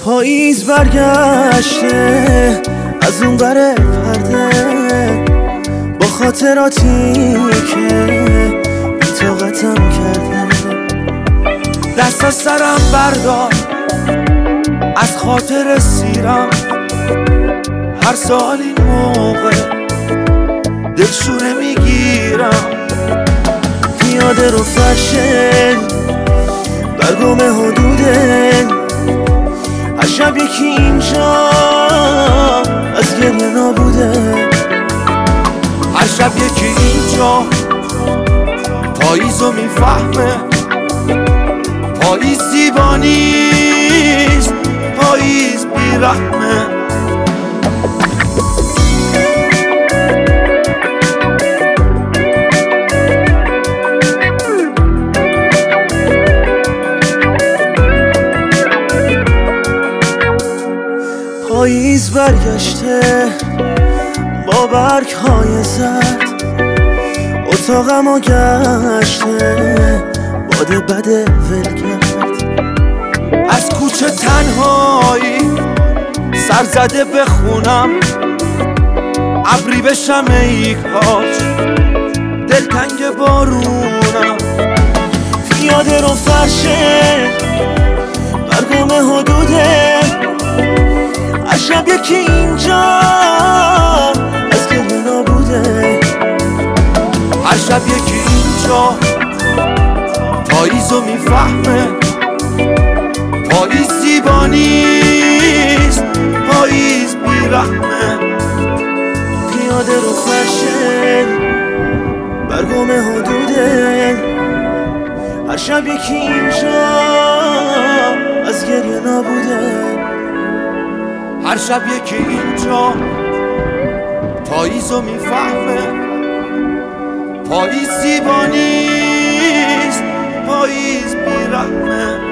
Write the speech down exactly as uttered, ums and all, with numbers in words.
پاییز برگشته از اون بره پرده، با خاطراتی که بی‌طاقتم کرده. دست از سرم بردار از خاطر سیرم، هر سال این موقع دلشونه میگیرم. پیاده رو فرشه برگم حدوده، هر شب یکی اینجا از گریه نابوده. هر شب یکی اینجا پاییزو میفهمه، پاییز دیوانیست، پاییز بیرحمه. پاییز برگشته با برگ های زرد، اتاقمو گشته باد بده ول کرد. از کوچه تنهایی سر زده بخونم، ابری بشم ای کاج دلتنگ بارونم. پیاده رو فرشه برگم حدوده، هر شب یکی اینجا از گریه نابوده. هر شب یکی اینجا پاییزو میفهمه، پاییز دیوانیست، پاییز بیرحمه. پیاده رو فرشه برگم حدوده، هر شب یکی اینجا از گریه نابوده. هر شب یکی اینجا پاییزو میفهمه، پاییز دیوانیست، پاییز بیرحمه.